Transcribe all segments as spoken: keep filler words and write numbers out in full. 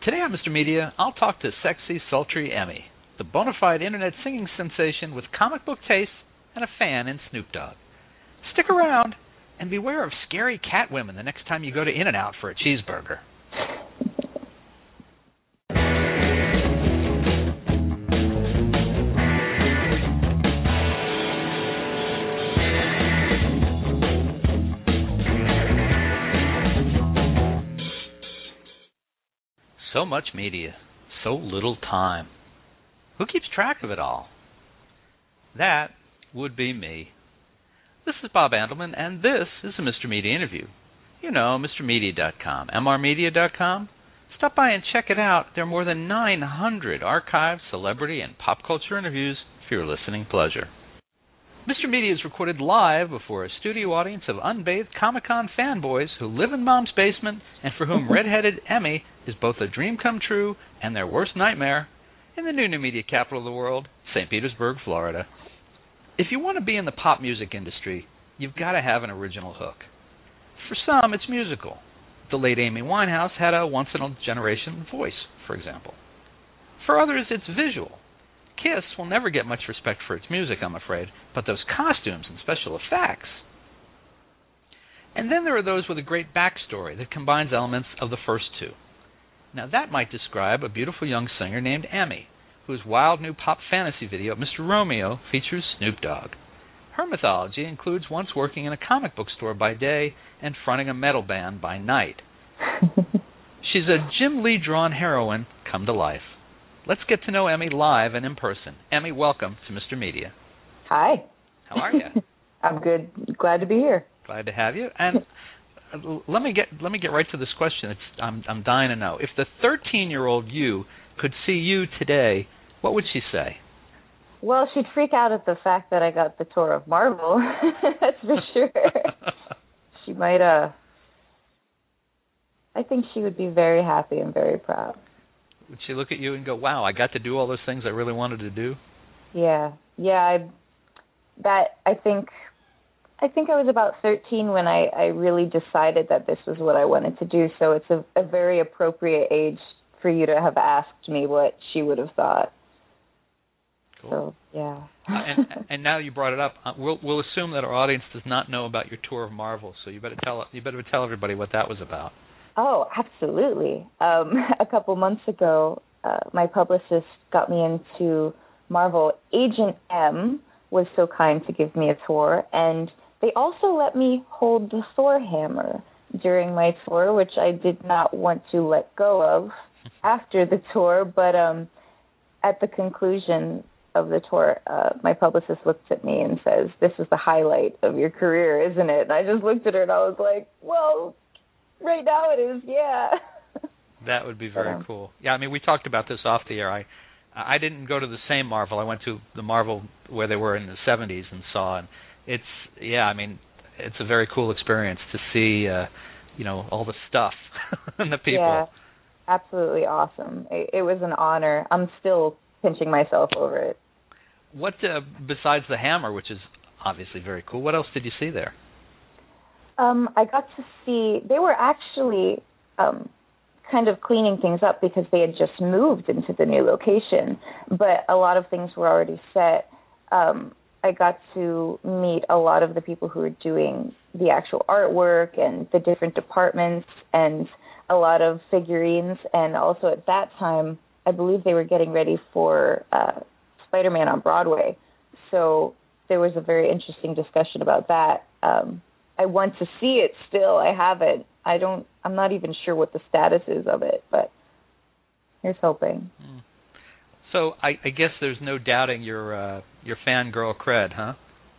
Today on Mister Media, I'll talk to sexy, sultry Emmy, the bona fide internet singing sensation with comic book tastes and a fan in Snoop Dogg. Stick around and beware of scary cat women the next time you go to In-N-Out for a cheeseburger. So much media, so little time. Who keeps track of it all? That would be me. This is Bob Andelman, and this is a Mister Media interview. You know, Mr Media dot com, M R Media dot com. Stop by and check it out. There are more than nine hundred archived celebrity and pop culture interviews for your listening pleasure. Mister Media is recorded live before a studio audience of unbathed Comic-Con fanboys who live in Mom's basement and for whom redheaded Emmy is both a dream come true and their worst nightmare in the new new media capital of the world, Saint Petersburg, Florida. If you want to be in the pop music industry, you've got to have an original hook. For some, it's musical. The late Amy Winehouse had a once-in-a-generation voice, for example. For others, it's visual. Kiss will never get much respect for its music, I'm afraid, but those costumes and special effects. And then there are those with a great backstory that combines elements of the first two. Now that might describe a beautiful young singer named Emmy, whose wild new pop fantasy video, Mister Romeo, features Snoop Dogg. Her mythology includes once working in a comic book store by day and fronting a metal band by night. She's a Jim Lee-drawn heroine come to life. Let's get to know Emmy live and in person. Emmy, welcome to Mister Media. Hi. How are you? I'm good. Glad to be here. Glad to have you. And let me get let me get right to this question. It's, I'm I'm dying to know. If the thirteen-year-old you could see you today, what would she say? Well, she'd freak out at the fact that I got the tour of Marvel. That's for sure. She might. Uh, I think she would be very happy and very proud. Would she look at you and go, "Wow, I got to do all those things I really wanted to do"? Yeah, yeah. I, that I think, I think I was about thirteen when I, I really decided that this was what I wanted to do. So it's a, a very appropriate age for you to have asked me what she would have thought. Cool. So yeah. uh, and, and now you brought it up, uh, we'll we'll assume that our audience does not know about your tour of Marvel. So you better tell you better tell everybody what that was about. Oh, absolutely. Um, a couple months ago, uh, my publicist got me into Marvel. Agent M was so kind to give me a tour, and they also let me hold the Thor hammer during my tour, which I did not want to let go of after the tour. But um, at the conclusion of the tour, uh, my publicist looks at me and says, "This is the highlight of your career, isn't it?" And I just looked at her and I was like, well, right now it is, yeah. That would be very um, cool. Yeah, I mean, we talked about this off the air. I I didn't go to the same Marvel. I went to the Marvel where they were in the seventies and saw, and it's, yeah, I mean, it's a very cool experience to see, uh, you know, all the stuff and the people. Yeah, absolutely awesome. It, it was an honor. I'm still pinching myself over it. What, uh, besides the hammer, which is obviously very cool, what else did you see there? Um, I got to see, they were actually um, kind of cleaning things up because they had just moved into the new location, but a lot of things were already set. Um, I got to meet a lot of the people who were doing the actual artwork and the different departments and a lot of figurines, and also at that time, I believe they were getting ready for uh, Spider-Man on Broadway, so there was a very interesting discussion about that. Um, I want to see it still. I haven't. I don't. I'm not even sure what the status is of it, but here's hoping. Mm. So I, I guess there's no doubting your uh, your fangirl cred, huh?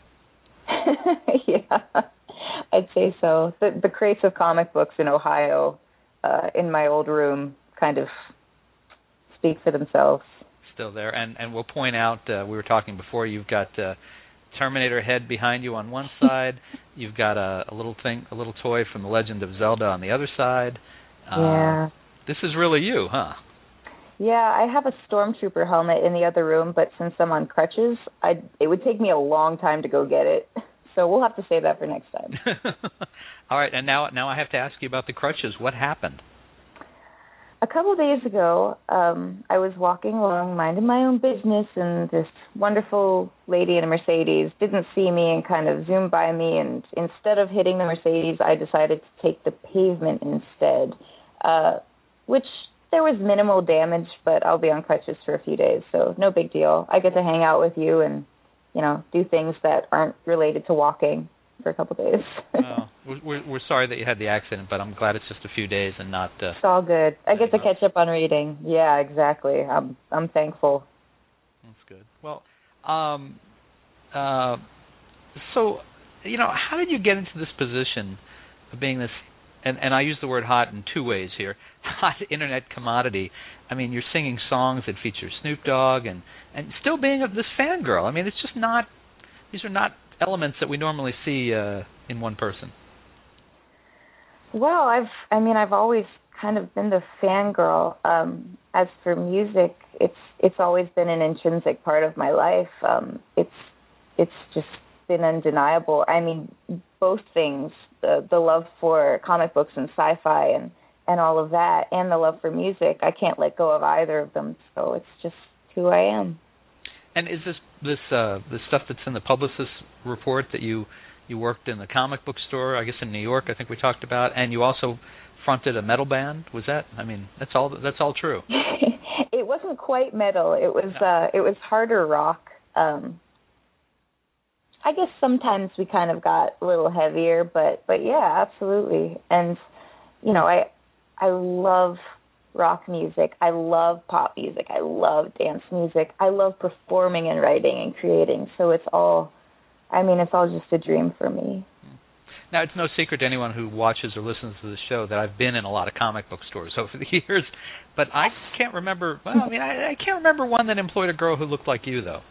Yeah, I'd say so. The, the crates of comic books in Ohio, uh, in my old room, kind of speak for themselves. Still there, and and we'll point out. Uh, we were talking before. You've got uh, Terminator head behind you on one side. You've got a, a little thing, a little toy from The Legend of Zelda on the other side. Uh, yeah. This is really you, huh? Yeah, I have a Stormtrooper helmet in the other room, but since I'm on crutches, I it would take me a long time to go get it. So we'll have to save that for next time. All right, and now now I have to ask you about the crutches. What happened? a couple of days ago, um, I was walking along, minding my own business, and this wonderful lady in a Mercedes didn't see me and kind of zoomed by me, and instead of hitting the Mercedes, I decided to take the pavement instead, uh, which there was minimal damage, but I'll be on crutches for a few days, so no big deal. I get to hang out with you and, you know, do things that aren't related to walking for a couple of days. Well, we're, we're sorry that you had the accident, but I'm glad it's just a few days and not... Uh, it's all good. I get to catch up on reading. Yeah, exactly. I'm I'm thankful. That's good. Well, um, uh, so, you know, how did you get into this position of being this, and, and I use the word hot in two ways here, hot internet commodity? I mean, you're singing songs that feature Snoop Dogg and, and still being of this fangirl. I mean, it's just not, these are not elements that we normally see uh, in one person. Well, I've, I mean, I've always kind of been the fangirl. Um, as for music, it's it's always been an intrinsic part of my life. Um, it's it's just been undeniable. I mean, both things, the the love for comic books and sci-fi and, and all of that, and the love for music, I can't let go of either of them. So it's just who I am. And is this this uh, the stuff that's in the Publicist report that you you worked in the comic book store, I guess in New York, I think we talked about, and you also fronted a metal band? Was that? I mean, that's all that's all true. It wasn't quite metal. It was no. uh, it was harder rock. Um, I guess sometimes we kind of got a little heavier, but but yeah, absolutely. And you know, I I love rock music. I love pop music. I love dance music. I love performing and writing and creating. So it's all, I mean, it's all just a dream for me. Now, it's no secret to anyone who watches or listens to the show that I've been in a lot of comic book stores over the years, but I can't remember, well, I mean, I, I can't remember one that employed a girl who looked like you, though.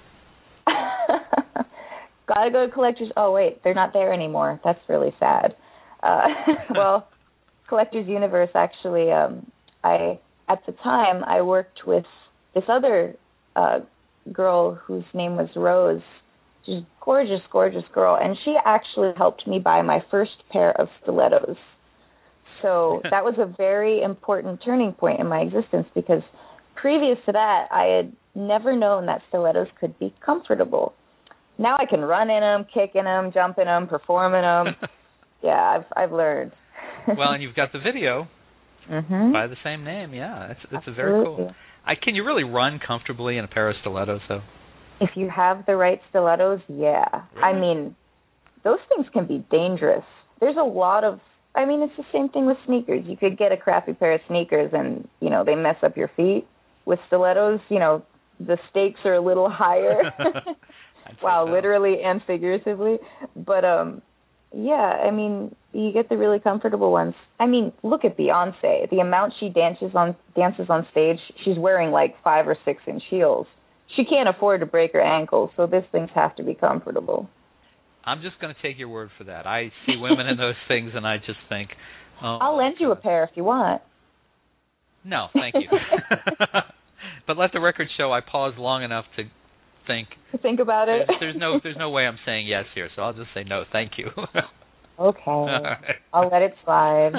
Gotta go to Collectors. Oh, wait, they're not there anymore. That's really sad. Uh, well, Collectors Universe, actually, um, I, at the time, I worked with this other uh, girl whose name was Rose. She's a gorgeous, gorgeous girl, and she actually helped me buy my first pair of stilettos. So that was a very important turning point in my existence, because previous to that, I had never known that stilettos could be comfortable. Now I can run in them, kick in them, jump in them, perform in them. Yeah, I've I've learned. Well, and you've got the video. Mm-hmm. By the same name, yeah. It's it's a very cool. I, can you really run comfortably in a pair of stilettos, though? If you have the right stilettos, yeah. Really? I mean, those things can be dangerous. There's a lot of, I mean, it's the same thing with sneakers. You could get a crappy pair of sneakers and, you know, they mess up your feet. With stilettos, you know, the stakes are a little higher. Wow, so. Literally and figuratively. But, um, yeah, I mean, you get the really comfortable ones. I mean, look at Beyonce. The amount she dances on dances on stage, she's wearing like five or six inch heels. She can't afford to break her ankles, so these things have to be comfortable. I'm just going to take your word for that. I see women in those things, and I just think, oh, I'll lend you a pair if you want. No, thank you. But let the record show I paused long enough to think. Think about it. There's, there's no, there's no way I'm saying yes here, so I'll just say no, thank you. Okay, right. I'll let it slide.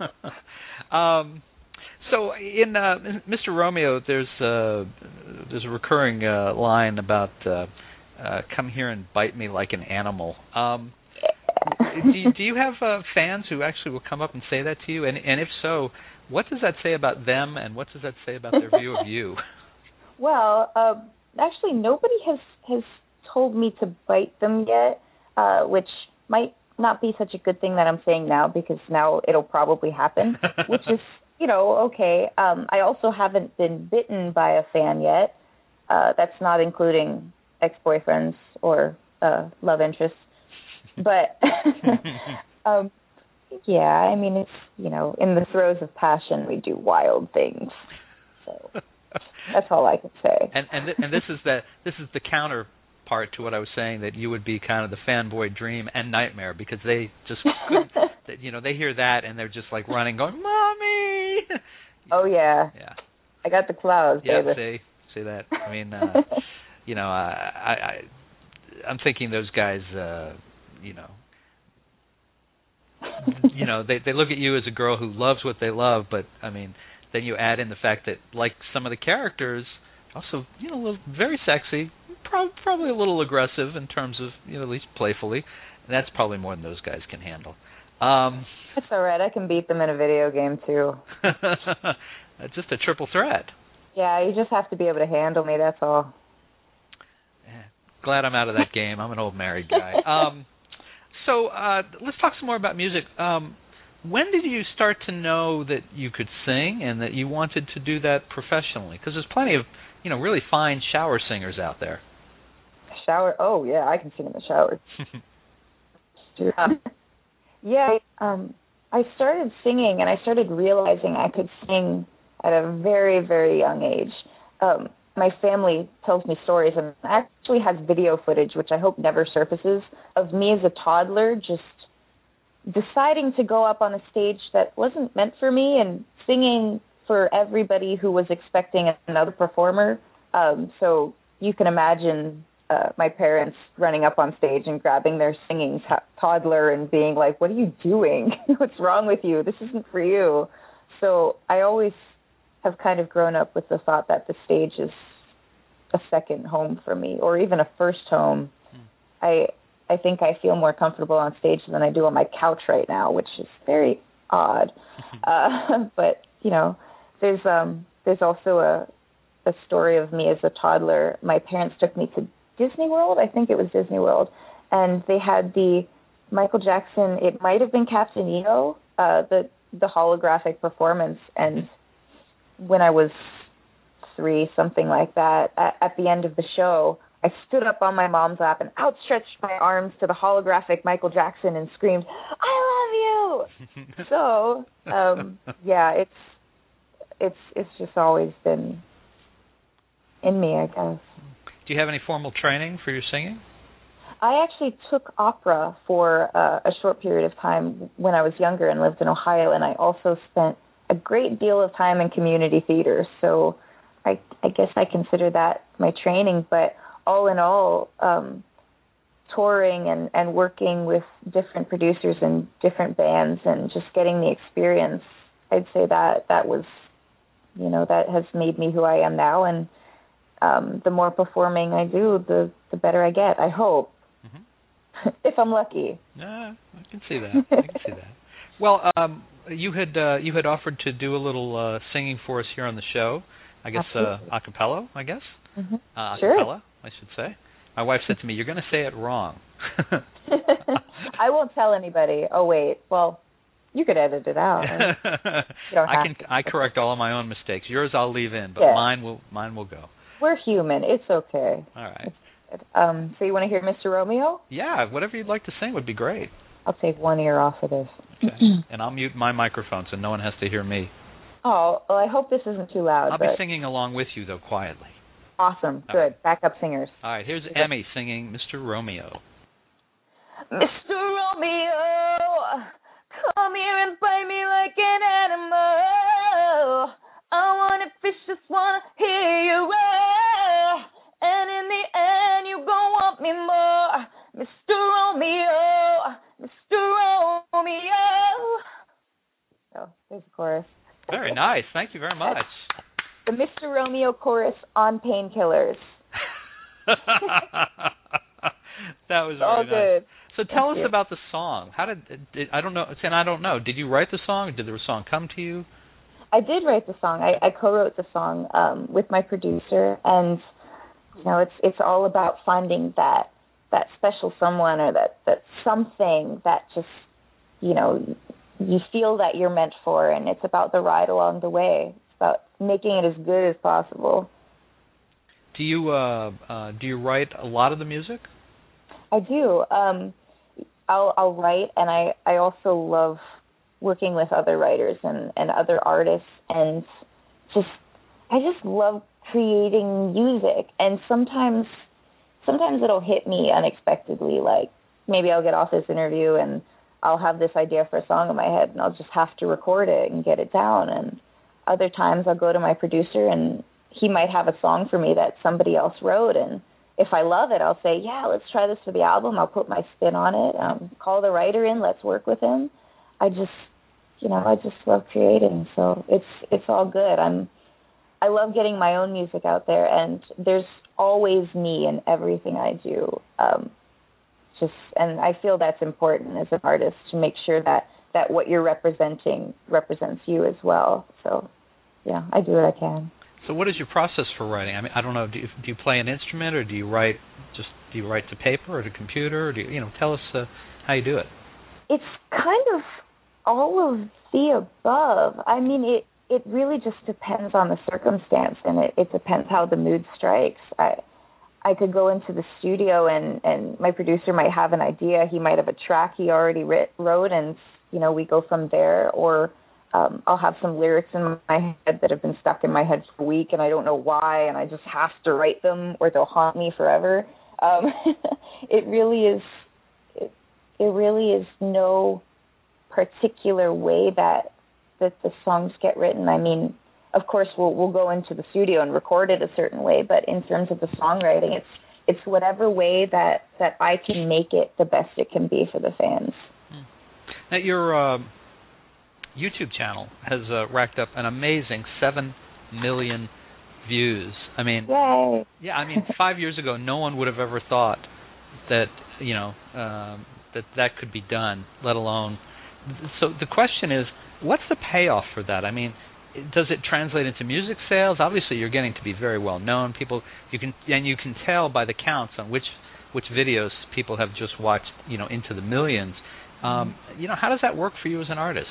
um, so in uh, Mister Romeo, there's uh, there's a recurring uh, line about uh, uh, "Come here and bite me like an animal." Um, do, you, do you have uh, fans who actually will come up and say that to you? And, and if so, what does that say about them, and what does that say about their view of you? Well, uh, actually, nobody has has told me to bite them yet, uh, which might not be such a good thing that I'm saying now, because now it'll probably happen, which is, you know, okay. Um, I also haven't been bitten by a fan yet. Uh, that's not including ex-boyfriends or uh, love interests. But, um, yeah, I mean, it's, you know, in the throes of passion, we do wild things. So that's all I can say. And and th- and this is the this is the counter part to what I was saying, that you would be kind of the fanboy dream and nightmare, because they just couldn't, you know, they hear that and they're just like running, going, "Mommy!" Oh yeah, yeah. I got the clouds. Yeah, baby. see, see that. I mean, uh, you know, I, I, I, I'm thinking those guys, uh, you know, you know, they they look at you as a girl who loves what they love, but I mean, then you add in the fact that, like some of the characters, also, you know, a little, very sexy, prob- probably a little aggressive in terms of, you know, at least playfully. And that's probably more than those guys can handle. Um, That's all right. I can beat them in a video game, too. Just a triple threat. Yeah, you just have to be able to handle me, that's all. Yeah, glad I'm out of that game. I'm an old married guy. Um, so uh, let's talk some more about music. Um, when did you start to know that you could sing and that you wanted to do that professionally? Because there's plenty of, you know, really fine shower singers out there. Shower? Oh, yeah, I can sing in the shower. um, yeah, um, I started singing and I started realizing I could sing at a very, very young age. Um, my family tells me stories and actually has video footage, which I hope never surfaces, of me as a toddler just deciding to go up on a stage that wasn't meant for me and singing for everybody who was expecting another performer. Um, so you can imagine uh, my parents running up on stage and grabbing their singing t- toddler and being like, "What are you doing? What's wrong with you? This isn't for you." So I always have kind of grown up with the thought that the stage is a second home for me, or even a first home. Hmm. I I think I feel more comfortable on stage than I do on my couch right now, which is very odd. uh, but you know, there's um there's also a a story of me as a toddler. My parents took me to Disney World. I think it was Disney World, and they had the Michael Jackson. It might have been Captain EO, uh, the the holographic performance, and when I was three, something like that, at, at the end of the show, I stood up on my mom's lap and outstretched my arms to the holographic Michael Jackson and screamed, "I love you!" So, um, yeah, it's it's it's just always been in me, I guess. Do you have any formal training for your singing? I actually took opera for uh, a short period of time when I was younger and lived in Ohio, and I also spent a great deal of time in community theater, so I, I guess I consider that my training. But all in all, um, touring and, and working with different producers and different bands and just getting the experience, I'd say that that was, you know, that has made me who I am now. And um, the more performing I do, the, the better I get, I hope, mm-hmm. if I'm lucky. Yeah, I can see that. I can see that. Well, um, you had uh, you had offered to do a little uh, singing for us here on the show. I guess uh, a cappella. I guess mm-hmm. uh, a sure. cappella, I should say. My wife said to me, "You're going to say it wrong." I won't tell anybody. Oh wait, well, you could edit it out. Right? You don't I have can. to. I correct all of my own mistakes. Yours I'll leave in, but yeah. mine will mine will go. We're human. It's okay. All right. It's um, so you want to hear Mister Romeo? Yeah, whatever you'd like to sing would be great. I'll take one ear off of this. Okay. And I'll mute my microphone so no one has to hear me. Oh, well, I hope this isn't too loud. I'll but... be singing along with you, though, quietly. Awesome. All Good. Right. Backup singers. All right. Here's Emmy singing Mister Romeo. Mister Romeo, come here and bite me like an animal. I want to fish, just want to hear you roar. And in the end, you gon' want me more. Mister Romeo, Mister Romeo. Oh, there's the chorus. Very nice. Thank you very much. The Mister Romeo chorus on Painkillers. That was all very good. Nice. So tell Thank us you. about the song. How did, did I don't know? And I don't know. Did you write the song? Did the song come to you? I did write the song. I, I co-wrote the song um, with my producer, and you know, it's it's all about finding that that special someone or that that something that just, you know, you feel that you're meant for, and it's about the ride along the way. It's about making it as good as possible. Do you uh, uh, do you write a lot of the music? I do. Um, I'll I'll write, and I, I also love working with other writers and, and other artists, and just I just love creating music. And sometimes sometimes it'll hit me unexpectedly, like maybe I'll get off this interview and I'll have this idea for a song in my head, and I'll just have to record it and get it down. And other times I'll go to my producer, and he might have a song for me that somebody else wrote, and if I love it, I'll say, yeah, let's try this for the album. I'll put my spin on it, um, call the writer in, let's work with him. I just, you know, I just love creating. So it's it's all good. I'm I love getting my own music out there, and there's always me in everything I do. Um, just and I feel that's important as an artist, to make sure that, that what you're representing represents you as well. So, yeah, I do what I can. So, what is your process for writing? I mean, I don't know. Do you, do you play an instrument, or do you write just do you write to paper or to computer? Or do you, you know, tell us uh, how you do it. It's kind of all of the above. I mean, it it really just depends on the circumstance, and it, it depends how the mood strikes. I I could go into the studio, and, and my producer might have an idea. He might have a track he already writ, wrote, and, you know, we go from there. Or um, I'll have some lyrics in my head that have been stuck in my head for a week, and I don't know why, and I just have to write them, or they'll haunt me forever. Um, it really is, it, it really is no particular way that that the songs get written. I mean, of course, we'll we'll go into the studio and record it a certain way, but in terms of the songwriting, it's it's whatever way that, that I can make it the best it can be for the fans. Now, your uh, YouTube channel has uh, racked up an amazing seven million views. I mean, Yay. yeah, I mean, five years ago, no one would have ever thought that you know um, that that could be done. Let alone, so the question is, what's the payoff for that? I mean, does it translate into music sales? Obviously, you're getting to be very well known. People, you can, and you can tell by the counts on which which videos people have just watched. You know, into the millions. Um, you know, how does that work for you as an artist?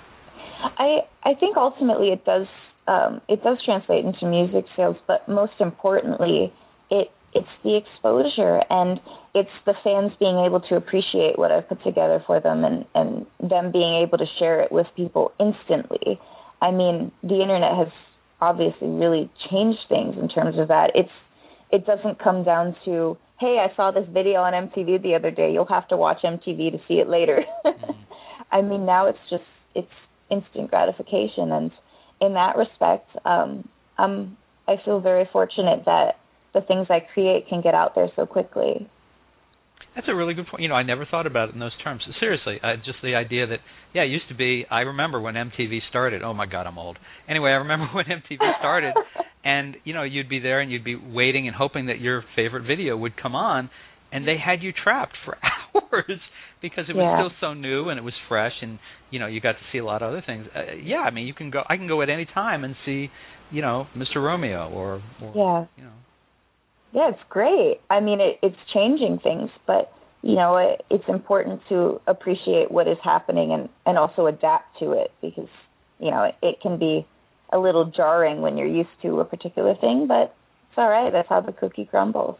I I think ultimately it does um, it does translate into music sales, but most importantly, it it's the exposure, and it's the fans being able to appreciate what I've put together for them, and, and them being able to share it with people instantly. I mean, the internet has obviously really changed things in terms of that. It's it doesn't come down to, hey, I saw this video on M T V the other day, you'll have to watch M T V to see it later. Mm-hmm. I mean, now it's just it's instant gratification, and in that respect, um, I'm I feel very fortunate that the things I create can get out there so quickly. That's a really good point. You know, I never thought about it in those terms. Seriously, uh, just the idea that, yeah, it used to be, I remember when M T V started. Oh, my God, I'm old. Anyway, I remember when M T V started, and, you know, you'd be there and you'd be waiting and hoping that your favorite video would come on, and they had you trapped for hours because it was yeah. still so new and it was fresh, and, you know, you got to see a lot of other things. Uh, yeah, I mean, you can go, I can go at any time and see, you know, Mister Romeo or, or yeah. you know. Yeah, it's great. I mean, it, it's changing things, but, you know, it, it's important to appreciate what is happening and, and also adapt to it, because, you know, it, it can be a little jarring when you're used to a particular thing, but it's all right. That's how the cookie crumbles.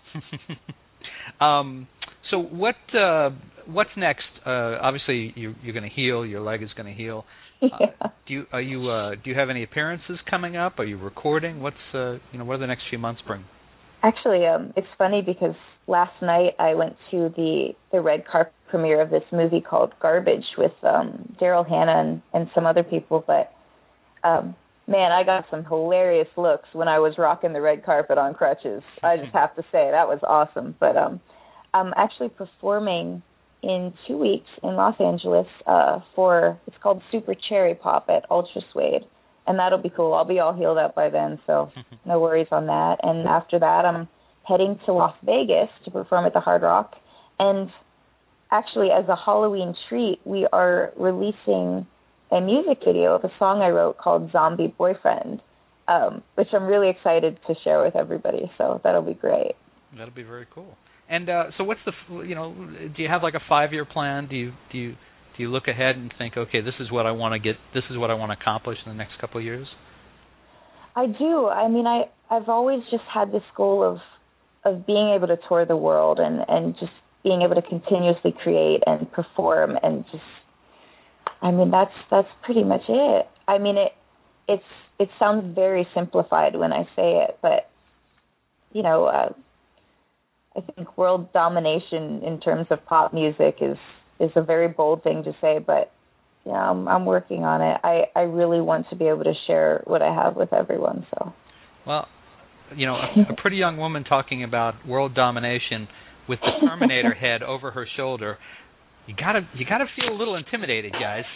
um, so what uh, what's next? Uh, obviously, you, you're going to heal. Your leg is going to heal. Yeah. Uh, do you are you uh, do you have any appearances coming up? Are you recording? What's uh, you know what do the next few months bring? Actually, um, it's funny because last night I went to the, the red carpet premiere of this movie called Garbage with um, Daryl Hannah and, and some other people. But, um, man, I got some hilarious looks when I was rocking the red carpet on crutches. I just have to say, that was awesome. But um, I'm actually performing in two weeks in Los Angeles uh, for, it's called Super Cherry Pop at Ultra Suede. And that'll be cool. I'll be all healed up by then, so no worries on that. And after that, I'm heading to Las Vegas to perform at the Hard Rock. And actually, as a Halloween treat, we are releasing a music video of a song I wrote called Zombie Boyfriend, um, which I'm really excited to share with everybody. So that'll be great. That'll be very cool. And uh, so what's the, you know, do you have like a five-year plan? Do you, do you, Do you look ahead and think, okay, this is what I want to get, this is what I want to accomplish in the next couple of years? I do. I mean, I, I've always just had this goal of of being able to tour the world and, and just being able to continuously create and perform and just, I mean, that's that's pretty much it. I mean, it it's it sounds very simplified when I say it, but, you know, uh, I think world domination in terms of pop music is is a very bold thing to say, but yeah, I'm, I'm working on it. I, I really want to be able to share what I have with everyone. So, well, you know, a, a pretty young woman talking about world domination with the Terminator head over her shoulder. You gotta, you gotta feel a little intimidated, guys.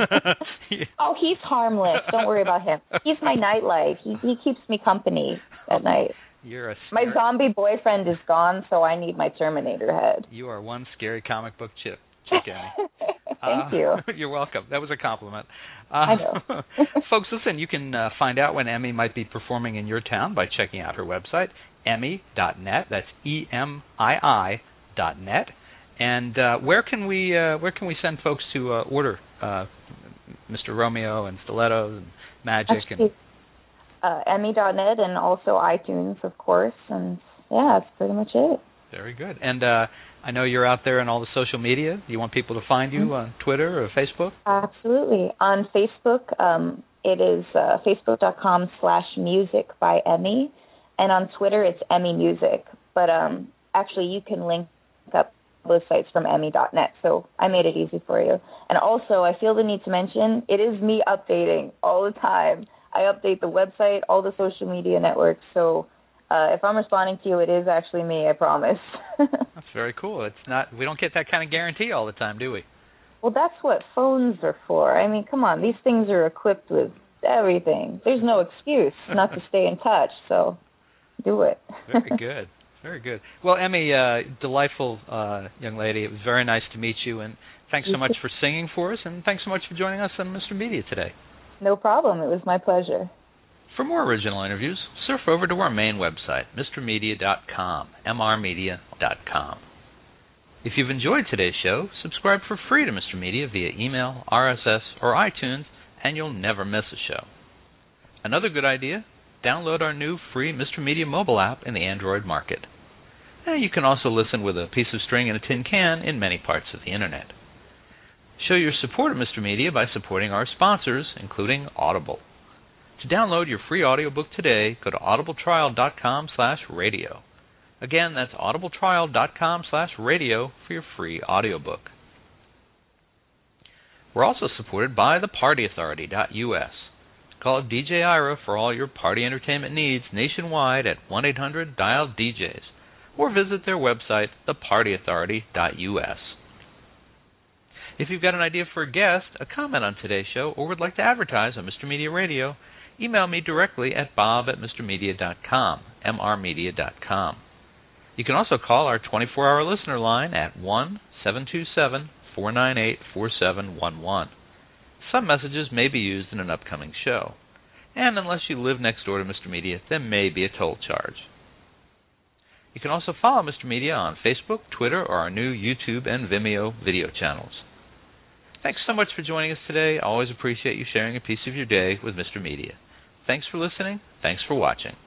Oh, he's harmless. Don't worry about him. He's my nightlight. He he keeps me company at night. You're a my zombie boyfriend is gone, so I need my Terminator head. You are one scary comic book chip, chick, Emmy. Thank uh, you. You're welcome. That was a compliment. Uh, I know. Folks, listen, you can uh, find out when Emmy might be performing in your town by checking out her website, emmy dot net. That's E M I I dot net. And uh, where can we uh, where can we send folks to uh, order uh, Mister Romeo and Stilettos and Magic? Actually, and uh, emmy dot net and also iTunes, of course. And yeah, that's pretty much it. Very good. And uh, I know you're out there on all the social media. You want people to find you mm-hmm. on Twitter or Facebook? Absolutely. On Facebook, um, it is uh, facebook dot com slash music by Emmy. And on Twitter, it's Emmy Music. But um, actually, you can link up those sites from emmy dot net, so I made it easy for you. And also, I feel the need to mention, it is me updating all the time. I update the website, all the social media networks, so uh, if I'm responding to you, it is actually me, I promise. That's very cool. It's not, we don't get that kind of guarantee all the time, do we? Well, that's what phones are for. I mean, come on, these things are equipped with everything. There's no excuse not to stay in touch, so do it. Very good. Very good. Well, Emmy, uh, delightful uh, young lady. It was very nice to meet you, and thanks so much for singing for us, and thanks so much for joining us on Mister Media today. No problem. It was my pleasure. For more original interviews, surf over to our main website, mr media dot com, m r media dot com. If you've enjoyed today's show, subscribe for free to Mister Media via email, R S S, or iTunes, and you'll never miss a show. Another good idea, download our new free Mister Media mobile app in the Android market. And you can also listen with a piece of string and a tin can in many parts of the Internet. Show your support of Mister Media by supporting our sponsors, including Audible. To download your free audiobook today, go to audible trial dot com slash radio. Again, that's audible trial dot com slash radio for your free audiobook. We're also supported by the party authority dot U S. Call D J Ira for all your party entertainment needs nationwide at one eight hundred dial D Js. Or visit their website, the party authority dot U S. If you've got an idea for a guest, a comment on today's show, or would like to advertise on Mister Media Radio, email me directly at bob at mr media dot com, m r media dot com. You can also call our twenty-four hour listener line at one seven two seven, four nine eight, four seven one one. Some messages may be used in an upcoming show. And unless you live next door to Mister Media, there may be a toll charge. You can also follow Mister Media on Facebook, Twitter, or our new YouTube and Vimeo video channels. Thanks so much for joining us today. I always appreciate you sharing a piece of your day with Mister Media. Thanks for listening. Thanks for watching.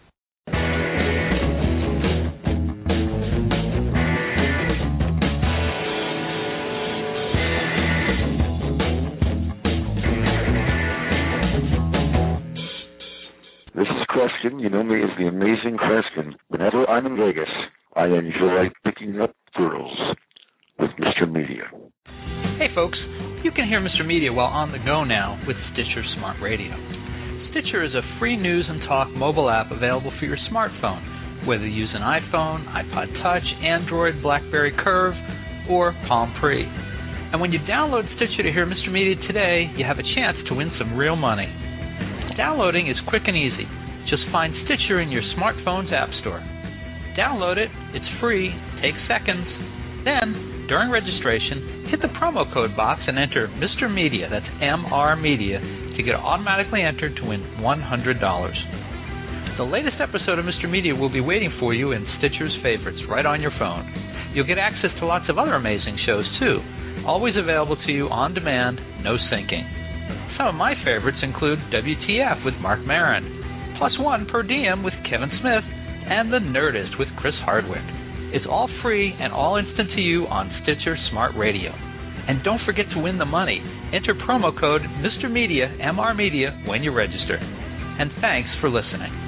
Kreskin. You know me as the amazing Kreskin. Whenever I'm in Vegas, I enjoy picking up girls with Mister Media. Hey folks, you can hear Mister Media while on the go now with Stitcher Smart Radio. Stitcher is a free news and talk mobile app available for your smartphone, whether you use an iPhone, iPod Touch, Android, BlackBerry Curve, or Palm Pre. And when you download Stitcher to hear Mister Media today, you have a chance to win some real money. Downloading is quick and easy. Just find Stitcher in your smartphone's app store. Download it, it's free, takes seconds. Then, during registration, hit the promo code box and enter Mister Media, that's M R Media, to get automatically entered to win one hundred dollars. The latest episode of Mister Media will be waiting for you in Stitcher's favorites right on your phone. You'll get access to lots of other amazing shows, too, always available to you on demand, no syncing. Some of my favorites include W T F with Mark Maron, Plus One Per Diem with Kevin Smith, and The Nerdist with Chris Hardwick. It's all free and all instant to you on Stitcher Smart Radio. And don't forget to win the money. Enter promo code Mister Media, M R Media, when you register. And thanks for listening.